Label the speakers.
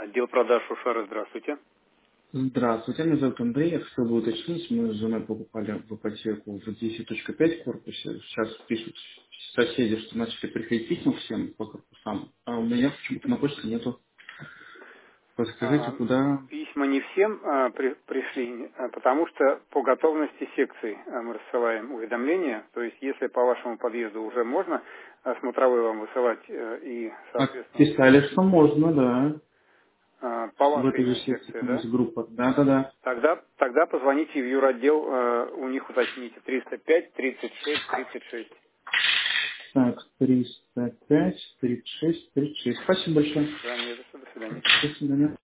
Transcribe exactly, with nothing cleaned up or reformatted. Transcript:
Speaker 1: Отдел продаж Ушара, здравствуйте.
Speaker 2: Здравствуйте, меня зовут Андрей. Я хотел бы уточнить, мы с женой покупали в ипотеку в десять точка пять корпусе. Сейчас пишут соседи, что начали приходить письма всем по корпусам, а у меня почему-то на почте нету. Подскажите,
Speaker 1: А,
Speaker 2: куда...
Speaker 1: Письма не всем а, при- пришли, а, потому что по готовности секции а, мы рассылаем уведомления. То есть, если по вашему подъезду уже можно а, смотровой вам высылать э, и,
Speaker 2: Так,
Speaker 1: соответственно,
Speaker 2: писали, что можно, да.
Speaker 1: а, по
Speaker 2: В
Speaker 1: вашей
Speaker 2: этой же
Speaker 1: именно
Speaker 2: секции
Speaker 1: секции,
Speaker 2: у нас
Speaker 1: да?
Speaker 2: группа. Да-да-да.
Speaker 1: Тогда, тогда позвоните в юротдел, э, у них уточните триста пять тридцать шесть тридцать шесть.
Speaker 2: Так, триста пять тридцать шесть тридцать шесть. Спасибо большое.
Speaker 1: Да, не за что, до свидания.
Speaker 2: До свидания.